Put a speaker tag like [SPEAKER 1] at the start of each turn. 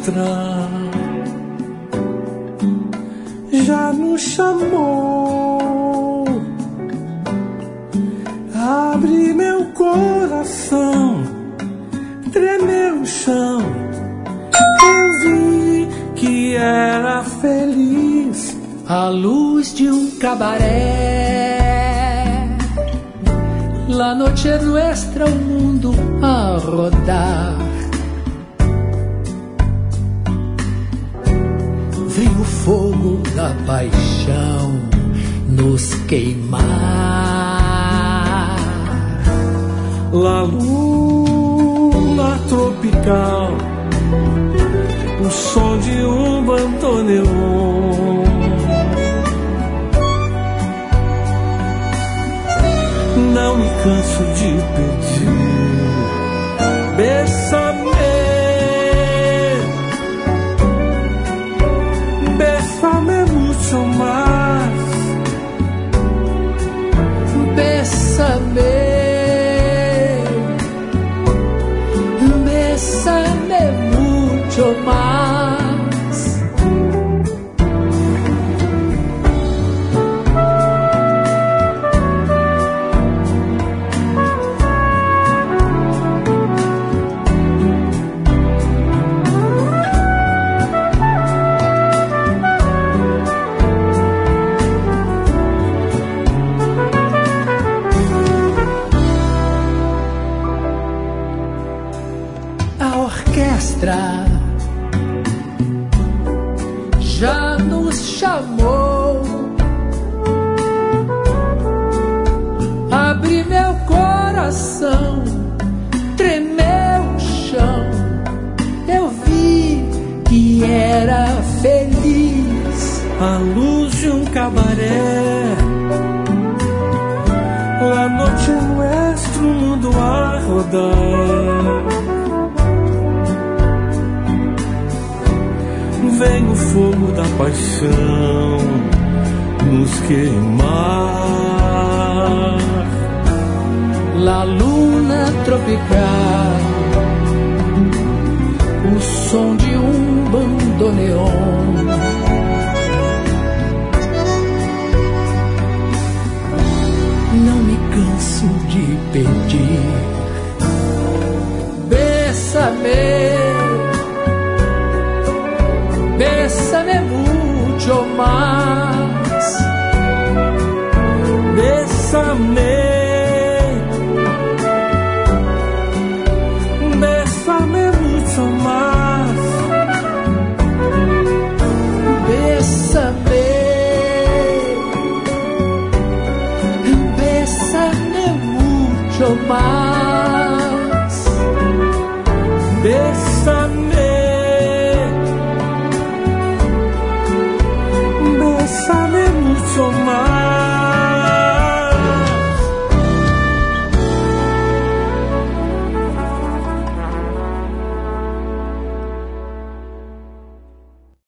[SPEAKER 1] nuestra já nos chamou. Abre meu coração, tremeu o chão. Eu vi que era feliz
[SPEAKER 2] à luz de um cabaré. La noche é nuestra, o mundo a rodar. Vem o fogo da paixão nos queimar.
[SPEAKER 1] La luna tropical, o som de um bandoneon. Não me canso de pedir, bésame, bésame mucho más,
[SPEAKER 2] bésame, bésame mucho más. Já nos chamou. Abri meu coração, tremeu o chão. Eu vi que era feliz
[SPEAKER 1] à luz de um cabaré. La noche é nuestro, mundo a rodar. Vem o fogo da paixão nos queimar.
[SPEAKER 2] La luna tropical, o som de um bandoneon. Não me canso de pedir, bésame, bésame mucho más,
[SPEAKER 1] bésame, bésame mucho más,
[SPEAKER 2] bésame, bésame mucho más.